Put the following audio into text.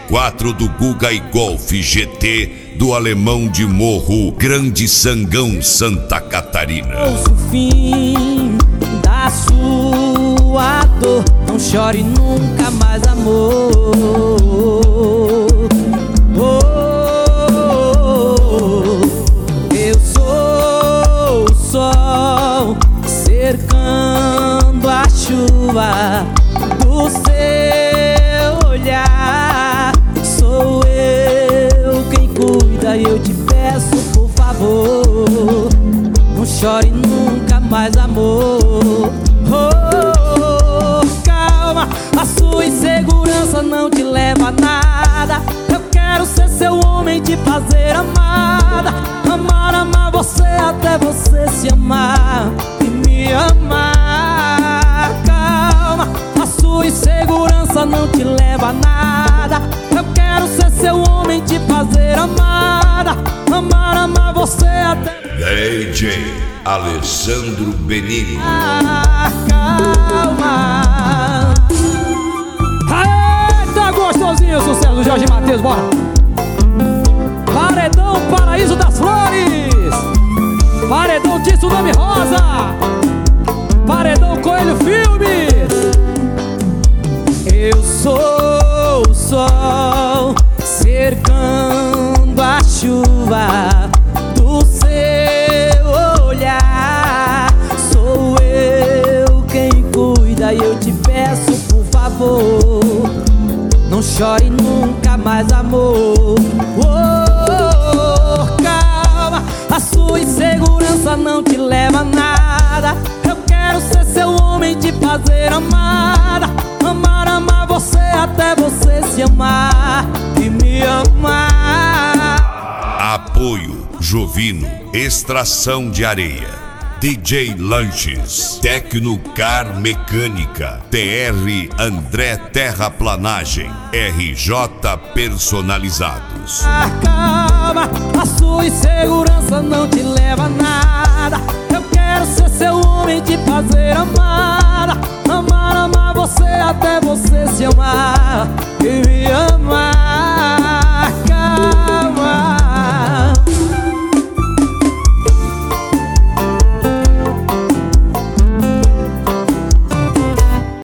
R4 do Guga e Golf GT do Alemão de Morro, Grande Sangão, Santa Catarina. Ouço o fim da sua dor, não chore nunca mais, amor. Eu sou o sol cercando a chuva do seu olhar. Sou eu quem cuida e eu te peço, por favor, não chore nunca mais, amor. Calma, a sua insegurança não te leva a nada. Eu quero ser seu homem, te fazer amada. Amar, amar você até você se amar e me amar. Calma, a sua insegurança não te leva a nada. Eu quero ser seu homem, te fazer amada. Amar, amar você até... DJ Alessandro Benini. Calma. Aê, tá gostosinho o sucesso do Jorge Mateus, bora! Paredão Paraíso das Flores, Paredão Tsunami Rosa, Paredão Coelho Filmes. Eu sou o sol cercando a chuva do seu olhar. Sou eu quem cuida e eu te peço, por favor, não chore nunca mais, amor. Calma, a sua insegurança não te leva a nada. Eu quero ser seu homem, te fazer amada. Amar, amar você até você se amar e me amar. Apoio Jovino, Extração de Areia, DJ Lanches, Tecnocar Mecânica, TR André Terraplanagem, RJ Personalizados. Calma, a sua insegurança não te leva a nada. Eu quero ser seu homem, te fazer amada. Amar, amar você até você se amar e